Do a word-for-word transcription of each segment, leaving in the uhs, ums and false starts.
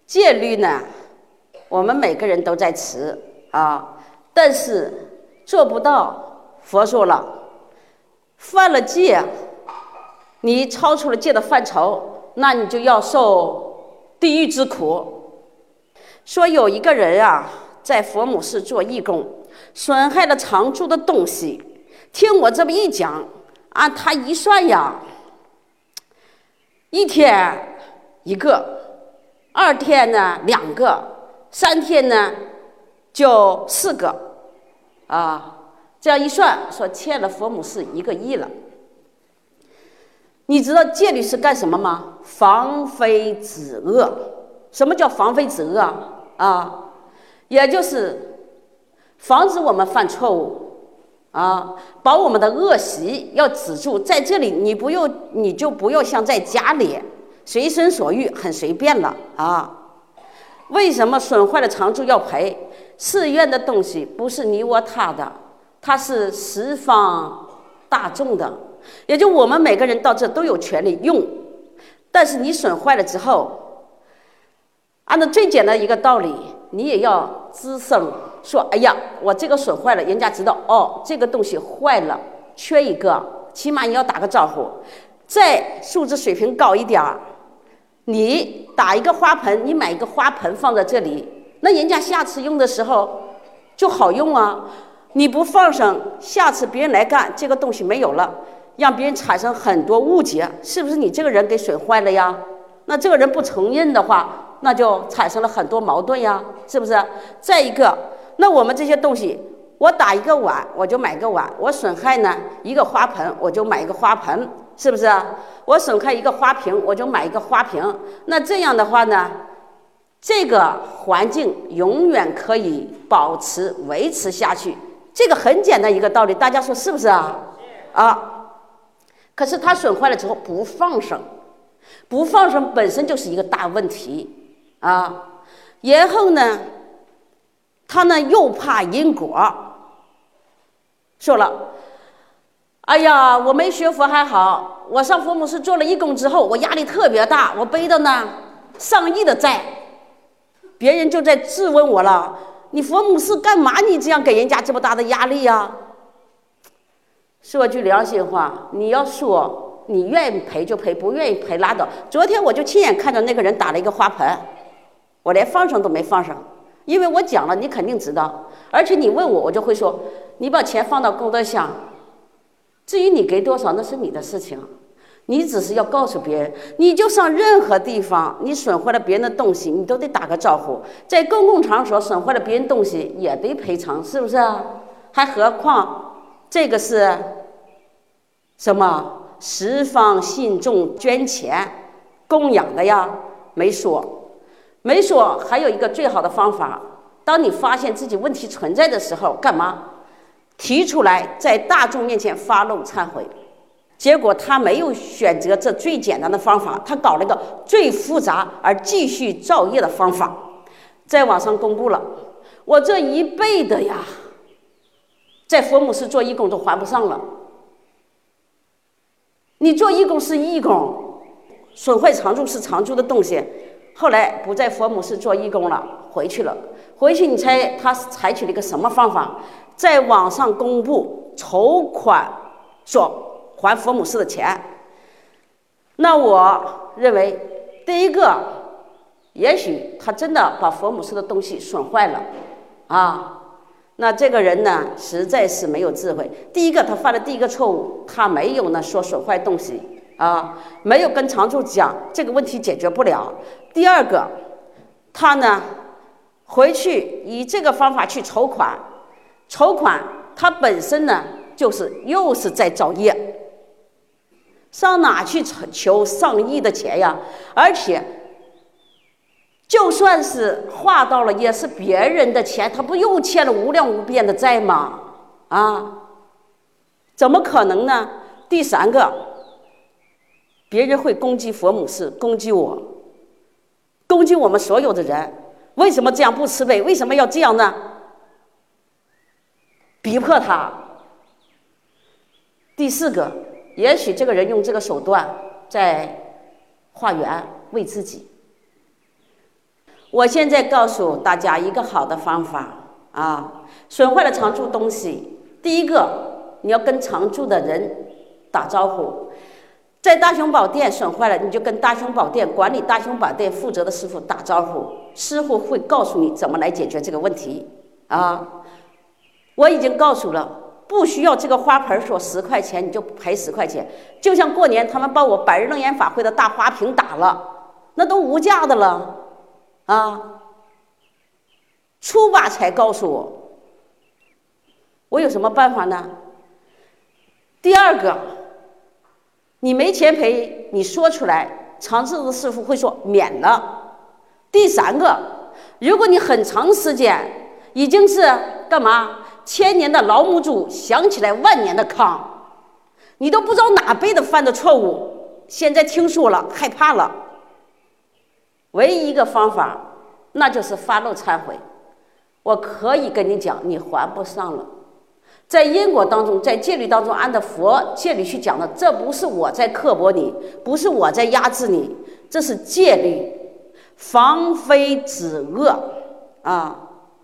戒律呢，我们每个人都在持啊，但是做不到。佛说了，犯了戒，你超出了戒的范畴，那你就要受地狱之苦。说有一个人啊，在佛母寺做义工，损害了常住的东西。听我这么一讲啊，他一算呀，一天一个，二天呢两个，三天呢就四个啊。这样一算，说欠了佛母寺一个亿了。你知道戒律是干什么吗？防非止恶。什么叫防非止恶啊？也就是防止我们犯错误啊，把我们的恶习要止住。在这里，你不用，你就不要像在家里随心所欲，很随便了啊。为什么损坏了常住要赔？寺院的东西不是你我他的。它是十方大众的，也就我们每个人到这都有权利用。但是你损坏了之后，按照最简单的一个道理，你也要吱声说：“哎呀，我这个损坏了。”人家知道哦，这个东西坏了，缺一个，起码你要打个招呼。再素质水平高一点，你打一个花盆，你买一个花盆放在这里，那人家下次用的时候就好用啊。你不放上，下次别人来干，这个东西没有了，让别人产生很多误解，是不是你这个人给损坏了呀？那这个人不承认的话，那就产生了很多矛盾呀，是不是？再一个，那我们这些东西，我打一个碗，我就买个碗；我损害呢一个花盆，我就买一个花盆，是不是？我损害一个花瓶，我就买一个花瓶。那这样的话呢，这个环境永远可以保持维持下去。这个很简单一个道理，大家说是不是啊？啊，可是它损坏了之后不放生，不放生本身就是一个大问题啊。然后呢，他呢又怕因果，说了，哎呀，我没学佛还好，我上佛母寺做了义工之后，我压力特别大，我背的呢上亿的债，别人就在质问我了。你佛母寺干嘛？你这样给人家这么大的压力呀？说句良心话，你要说你愿意赔就赔，不愿意赔拉倒。昨天我就亲眼看到那个人打了一个花盆，我连放上都没放上，因为我讲了，你肯定知道。而且你问我，我就会说，你把钱放到功德箱，至于你给多少，那是你的事情。你只是要告诉别人，你就上任何地方，你损坏了别人的东西，你都得打个招呼。在公共场所损坏了别人东西，也得赔偿，是不是啊？还何况这个是什么？十方信众捐钱供养的呀，没说，没说。还有一个最好的方法，当你发现自己问题存在的时候，干嘛？提出来，在大众面前发露忏悔。结果他没有选择这最简单的方法，他搞了一个最复杂而继续造业的方法，在网上公布了。我这一辈的呀，在佛母寺做义工都还不上了。你做义工是义工，损坏常住是常住的东西，后来不在佛母寺做义工了，回去了。回去你猜他采取了一个什么方法？在网上公布筹款，说还佛母寺的钱。那我认为，第一个，也许他真的把佛母寺的东西损坏了啊，那这个人呢实在是没有智慧。第一个，他犯了第一个错误，他没有呢说损坏东西啊，没有跟常住讲这个问题解决不了。第二个，他呢回去以这个方法去筹款，筹款他本身呢就是又是在造业。上哪去求上亿的钱呀？而且就算是划到了，也是别人的钱，他不又欠了无量无边的债吗？啊，怎么可能呢？第三个，别人会攻击佛母寺，攻击我，攻击我们所有的人。为什么这样不慈悲？为什么要这样呢？逼迫他。第四个，也许这个人用这个手段在化缘为自己。 我现在告诉大家一个好的方法啊，损坏了常住东西，第一个你要跟常住的人打招呼。在大雄宝殿损坏了，你就跟大雄宝殿管理大雄宝殿负责的师傅打招呼，师傅会告诉你怎么来解决这个问题啊。我已经告诉了，不需要这个花盆说十块钱你就赔十块钱，就像过年他们把我百日楞严法会的大花瓶打了，那都无价的了啊。初八才告诉我，我有什么办法呢？第二个，你没钱赔，你说出来，常住的师傅会说免了。第三个，如果你很长时间已经是干嘛？千年的老母猪想起来万年的糠，你都不知道哪辈子犯的错误，现在听说了害怕了。唯一一个方法，那就是发露忏悔。我可以跟你讲，你还不上了。在因果当中，在戒律当中，按照佛戒律去讲的，这不是我在刻薄你，不是我在压制你，这是戒律，防非止恶啊。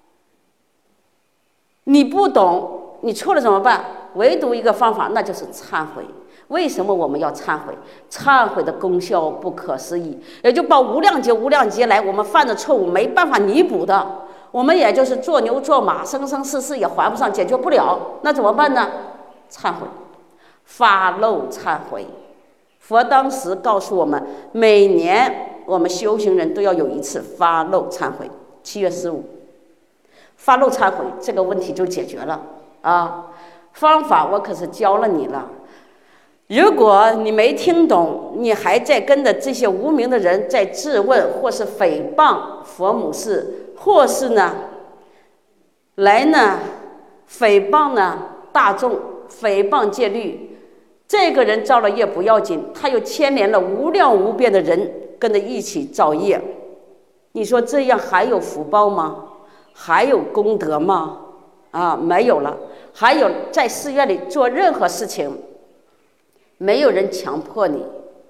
你不懂，你错了怎么办？唯独一个方法，那就是忏悔。为什么我们要忏悔？忏悔的功效不可思议，也就把无量劫无量劫来我们犯的错误没办法弥补的，我们也就是做牛做马，生生世世也还不上，解决不了，那怎么办呢？忏悔，发露忏悔。佛当时告诉我们，每年我们修行人都要有一次发露忏悔，七月十五。发露忏悔，这个问题就解决了啊！方法我可是教了你了，如果你没听懂，你还在跟着这些无名的人在质问，或是诽谤佛母师，或是呢来呢诽谤呢大众，诽谤戒律，这个人造了业不要紧，他又牵连了无量无边的人跟着一起造业，你说这样还有福报吗？还有功德吗？啊，没有了。还有在寺院里做任何事情，没有人强迫你，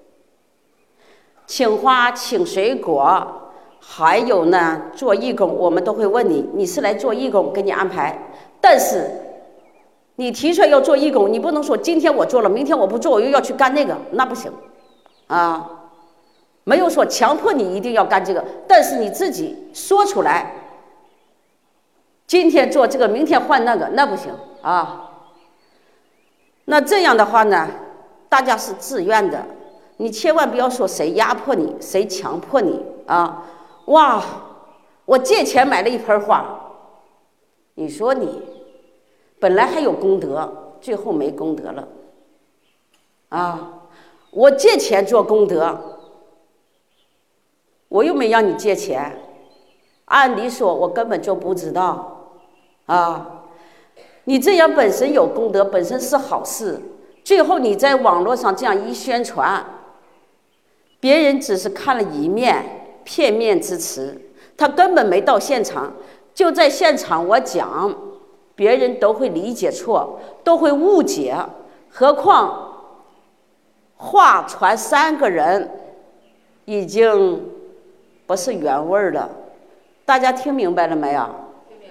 请花请水果，还有呢做义工，我们都会问你，你是来做义工，给你安排。但是你提出来要做义工，你不能说今天我做了，明天我不做，我又要去干那个，那不行啊。没有说强迫你一定要干这个，但是你自己说出来，今天做这个，明天换那个，那不行啊。那这样的话呢，大家是自愿的，你千万不要说谁压迫你，谁强迫你啊！哇，我借钱买了一盆花，你说你本来还有功德，最后没功德了啊！我借钱做功德，我又没让你借钱，按理说我根本就不知道。啊，你这样本身有功德，本身是好事，最后你在网络上这样一宣传，别人只是看了一面，片面之词，他根本没到现场，就在现场我讲，别人都会理解错，都会误解，何况话传三个人已经不是原味了，大家听明白了没有？